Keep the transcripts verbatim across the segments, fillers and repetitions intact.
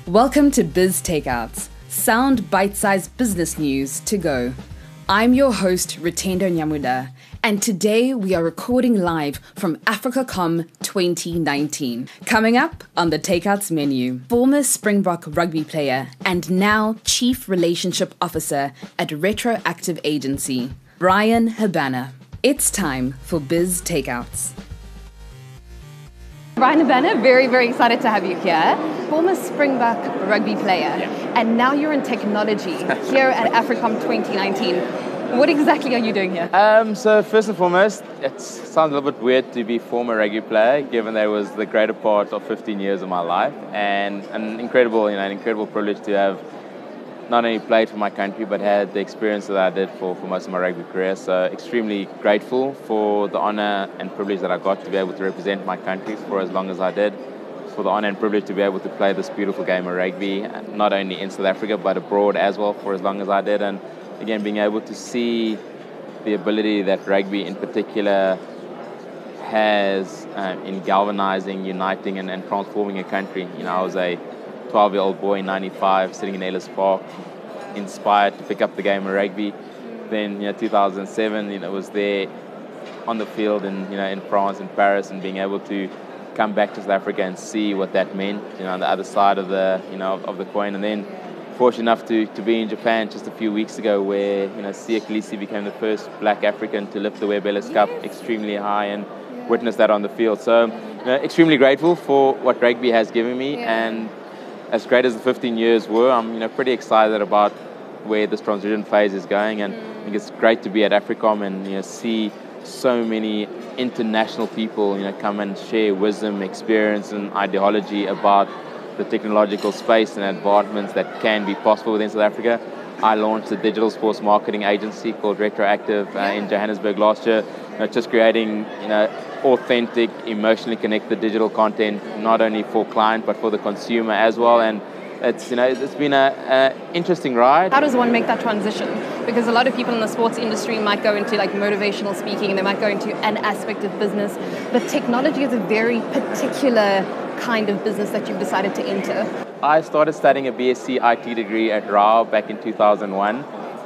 Welcome to Biz Takeouts, sound bite-sized business news to go. I'm your host, Ritendo Nyamuda, and today we are recording live from AfricaCom twenty nineteen. Coming up on the Takeouts menu, former Springbok rugby player and now Chief Relationship Officer at Retroactive Agency, Brian Habana. It's time for Biz Takeouts. Brian Habana, very, very excited to have you here. Former Springbok rugby player, yeah. and now you're in technology here at AfriCom twenty nineteen. What exactly are you doing here? Um, so first and foremost, it sounds a little bit weird to be former rugby player, given that it was the greater part of fifteen years of my life, and an incredible, you know, an incredible privilege to have not only played for my country, but had the experience that I did for, for most of my rugby career. So extremely grateful for the honor and privilege that I got to be able to represent my country for as long as I did, for the honor and privilege to be able to play this beautiful game of rugby, not only in South Africa, but abroad as well for as long as I did. And again, being able to see the ability that rugby in particular has um, in galvanizing, uniting, and, and transforming a country. You know, I was a twelve-year-old boy in ninety-five, sitting in Ellis Park, inspired to pick up the game of rugby. Then, you know, two thousand seven, you know, was there on the field in, you know, in France, in Paris, and being able to come back to South Africa and see what that meant, you know, on the other side of the, you know, of, of the coin. And then, fortunate enough to, to be in Japan just a few weeks ago, where, you know, Siya Kolisi became the first black African to lift the Webb Ellis Cup extremely high and witness that on the field. So, you know, extremely grateful for what rugby has given me, Yeah. and as great as the fifteen years were, I'm, you know, pretty excited about where this transition phase is going, and I think it's great to be at AfriCom and, you know, see so many international people, you know, come and share wisdom, experience, and ideology about the technological space and advancements that can be possible within South Africa. I launched a digital sports marketing agency called Retroactive uh, in Johannesburg last year, you know, just creating, you know, authentic, emotionally connected digital content, not only for client but for the consumer as well. And it's, you know, it's been a, a interesting ride. How does one make that transition? Because a lot of people in the sports industry might go into like motivational speaking, and they might go into an aspect of business, but technology is a very particular kind of business that you've decided to enter. I started studying a B S c I T degree at Rao back in two thousand one.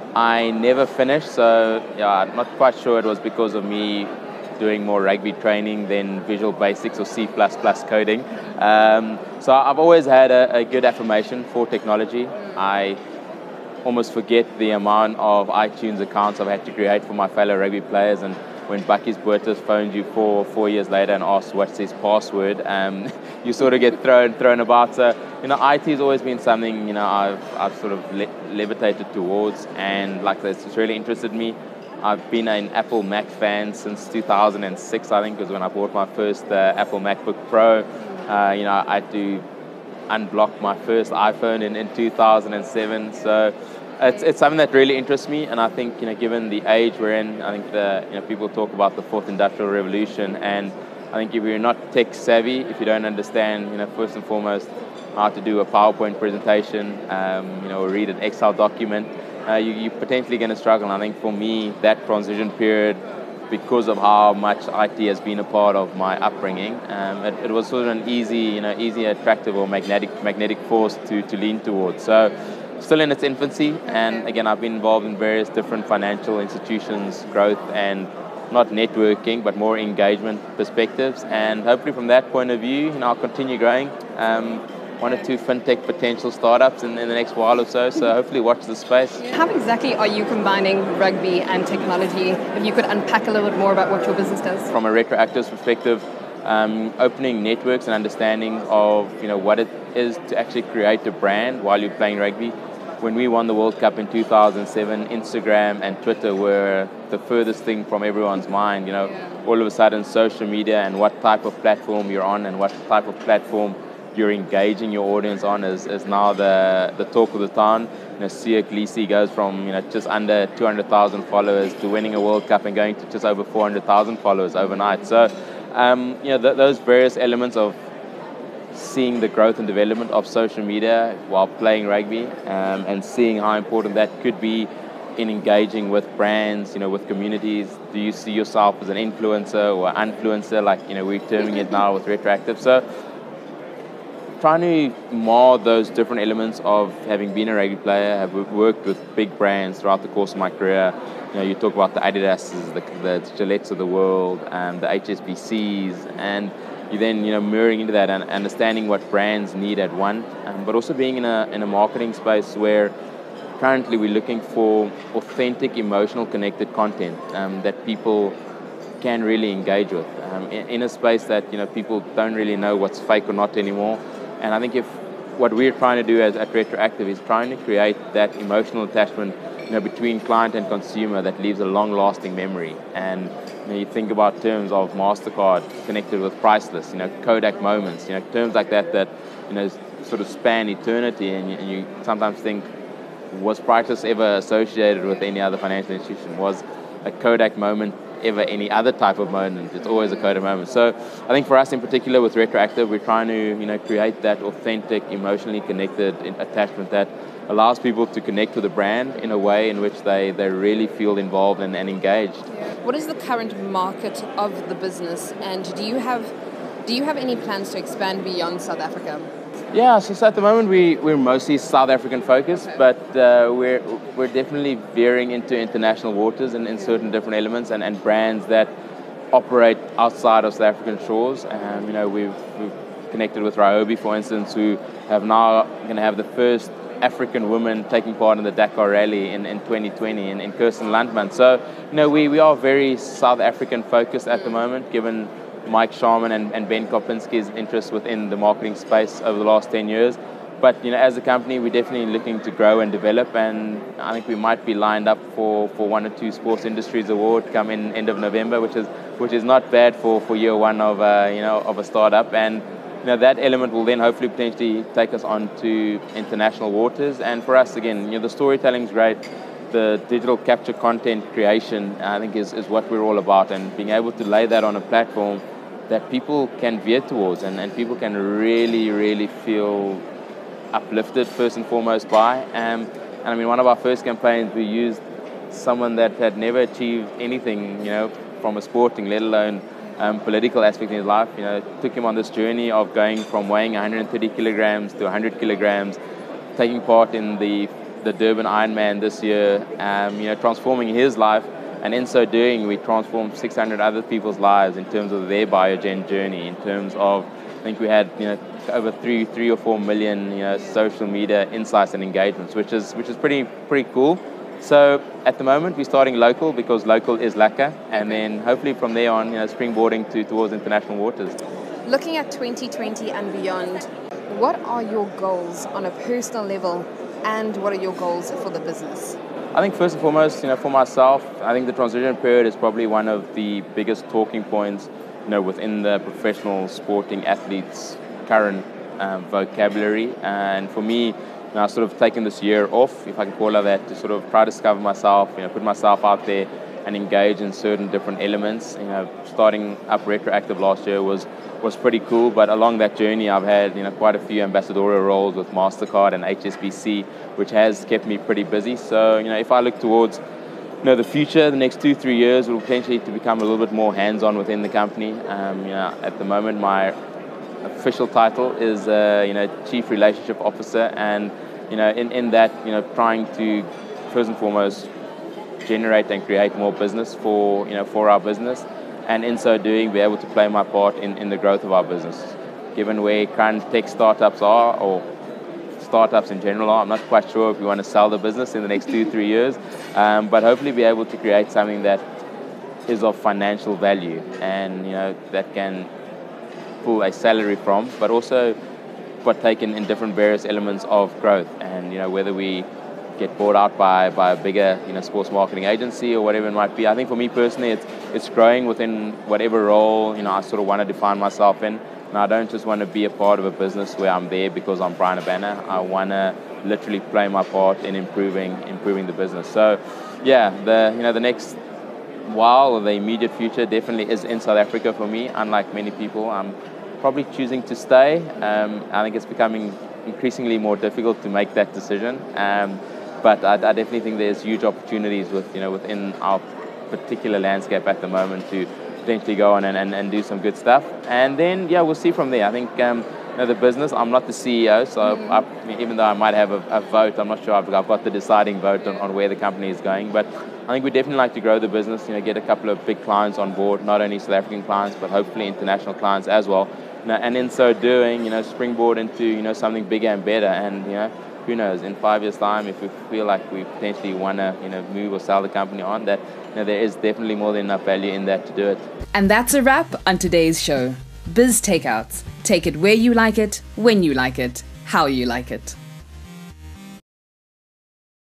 I never finished, so yeah, I'm not quite sure it was because of me doing more rugby training than Visual Basics or C plus plus coding. Um, so I've always had a, a good affirmation for technology. I almost forget the amount of iTunes accounts I've had to create for my fellow rugby players, and when Bucky's Buertas phones you four four years later and asks what's his password, um, you sort of get thrown thrown about. So, you know, I T has always been something, you know, I've I've sort of le- levitated towards, and like this, it's really interested me. I've been an Apple Mac fan since two thousand six, I think, was when I bought my first uh, Apple MacBook Pro. Uh, you know, I had to unblock my first iPhone in, in two thousand seven. So it's it's something that really interests me, and I think, you know, given the age we're in, I think the, you know, people talk about the fourth industrial revolution, and I think if you're not tech savvy, if you don't understand, you know, first and foremost how to do a PowerPoint presentation, um, you know, or read an Excel document, uh, you, you're potentially going to struggle. And I think for me, that transition period, because of how much I T has been a part of my upbringing, um, it, it was sort of an easy, you know, easy, attractive or magnetic magnetic force to, to lean towards. So still in its infancy, and again, I've been involved in various different financial institutions, growth, and not networking, but more engagement perspectives. And hopefully from that point of view, you know, I'll continue growing. Um, one or two fintech potential startups in, in the next while or so, so hopefully watch the space. How exactly are you combining rugby and technology? If you could unpack a little bit more about what your business does. From a retroactive perspective, um, opening networks and understanding of, you know, what it is to actually create a brand while you're playing rugby. When we won the World Cup in two thousand seven, Instagram and Twitter were the furthest thing from everyone's mind. You know, all of a sudden social media and what type of platform you're on and what type of platform you're engaging your audience on is, is now the, the talk of the town. You know, Siya Kolisi goes from, you know, just under two hundred thousand followers to winning a World Cup and going to just over four hundred thousand followers overnight. So, um, you know, th- those various elements of seeing the growth and development of social media while playing rugby, um, and seeing how important that could be in engaging with brands, you know, with communities. Do you see yourself as an influencer or influencer, like, you know, we're terming it now with Retroactive? So trying to mar those different elements of having been a rugby player, have worked with big brands throughout the course of my career. You know, you talk about the Adidases, the, the Gillettes of the world, um, the H S B Cs, and you then, you know, mirroring into that and understanding what brands need at one, um, but also being in a in a marketing space where currently we're looking for authentic, emotional, connected content um, that people can really engage with um, in, in a space that, you know, people don't really know what's fake or not anymore. And I think if what we're trying to do as at Retroactive is trying to create that emotional attachment, you know, between client and consumer that leaves a long-lasting memory. And you know, you think about terms of MasterCard connected with Priceless, you know, Kodak moments, you know, terms like that that, you know, sort of span eternity, and you, and you sometimes think, was Priceless ever associated with any other financial institution? Was a Kodak moment ever any other type of moment? It's always a Kodak moment. So I think for us in particular with Retroactive, we're trying to, you know, create that authentic, emotionally connected attachment that allows people to connect with the brand in a way in which they, they really feel involved and, and engaged. What is the current market of the business, and do you have do you have any plans to expand beyond South Africa? Yeah, so, so at the moment we, we're mostly South African focused, okay. but uh, we're we're definitely veering into international waters and in certain different elements and, and brands that operate outside of South African shores. Um, you know, we've, we've connected with Ryobi, for instance, who have now going to have the first African woman taking part in the Dakar Rally in, in twenty twenty in, in Kirsten Landman. So, you know, we, we are very South African focused at the moment, given Mike Sharman and, and Ben Kopinski's interest within the marketing space over the last ten years. But, you know, as a company, we're definitely looking to grow and develop, and I think we might be lined up for, for one or two Sports Industries Award come in end of November, which is which is not bad for, for year one of uh, you know of a startup. And you know, that element will then hopefully potentially take us on to international waters. And for us, again, you know, the storytelling is great. The digital capture content creation, I think, is, is what we're all about, and being able to lay that on a platform that people can veer towards and, and people can really, really feel uplifted first and foremost by. Um, and I mean, one of our first campaigns, we used someone that had never achieved anything, you know, from a sporting, let alone um, political aspect in his life. You know, took him on this journey of going from weighing one hundred thirty kilograms to one hundred kilograms, taking part in the the Durban Ironman this year, um, you know, transforming his life. And in so doing, we transformed six hundred other people's lives in terms of their Biogen journey, in terms of, I think we had, you know, over three, three or four million, you know, social media insights and engagements, which is which is pretty pretty cool. So at the moment, we're starting local because local is lekker, and then hopefully from there on, you know, springboarding to towards international waters. Looking at twenty twenty and beyond, what are your goals on a personal level, and what are your goals for the business? I think first and foremost, you know, for myself, I think the transition period is probably one of the biggest talking points, you know, within the professional sporting athletes' current um, vocabulary. And for me, you know, I've sort of taken this year off, if I can call it that, to sort of try to discover myself, you know, put myself out there and engage in certain different elements. You know, starting up Retroactive last year was was pretty cool, but along that journey I've had, you know, quite a few ambassadorial roles with MasterCard and H S B C, which has kept me pretty busy. So, you know, if I look towards, you know, the future, the next two, three years will potentially to become a little bit more hands-on within the company. Um, you know, at the moment my official title is, uh, you know, Chief Relationship Officer, and, you know, in, in that, you know, trying to first and foremost generate and create more business for, you know, for our business, and in so doing be able to play my part in, in the growth of our business. Given where current tech startups are, or startups in general are, I'm not quite sure if we want to sell the business in the next two, three years, um, but hopefully be able to create something that is of financial value and, you know, that can pull a salary from, but also partake in, in different various elements of growth. And, you know, whether we get bought out by, by a bigger, you know, sports marketing agency or whatever it might be. I think for me personally, it's it's growing within whatever role, you know, I sort of want to define myself in. And I don't just want to be a part of a business where I'm there because I'm Brian Abana. I want to literally play my part in improving improving the business. So, yeah, the you know the next while, or the immediate future, definitely is in South Africa for me. Unlike many people, I'm probably choosing to stay. Um, I think it's becoming increasingly more difficult to make that decision. Um, But I, I definitely think there's huge opportunities with, you know, within our particular landscape at the moment to potentially go on and, and, and do some good stuff. And then, yeah, we'll see from there. I think um, you know, the business, I'm not the C E O, so mm. I, even though I might have a, a vote, I'm not sure I've, I've got the deciding vote on, on where the company is going. But I think we definitely like to grow the business, you know, get a couple of big clients on board, not only South African clients, but hopefully international clients as well. You know, and in so doing, you know, springboard into, you know, something bigger and better. And, you know, who knows, in five years' time, if we feel like we potentially want to, you know, move or sell the company on, that, you know, there is definitely more than enough value in that to do it. And that's a wrap on today's show. Biz Takeouts. Take it where you like it, when you like it, how you like it.